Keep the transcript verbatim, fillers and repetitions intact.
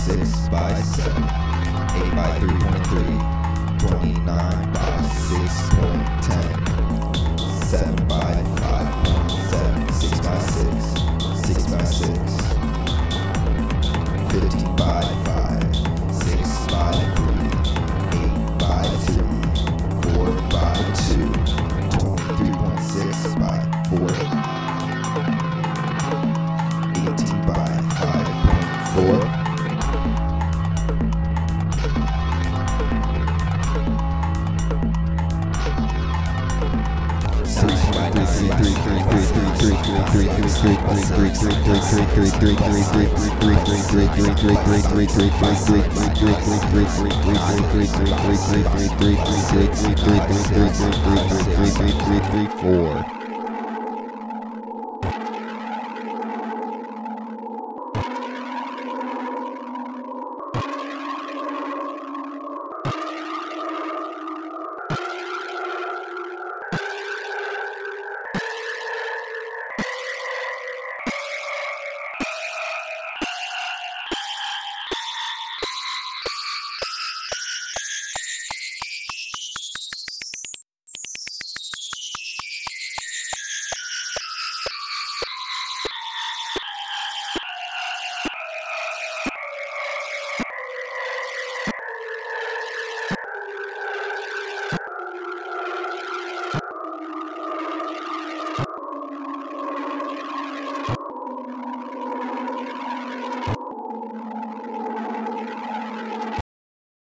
six by seven, eight by three point three, twenty-nine by six point ten, seven by five point seven, six by six, six by six, fifteen by five, six by three, eight by three, four by two, twenty-three point six by four, eighteen by five point four, Four.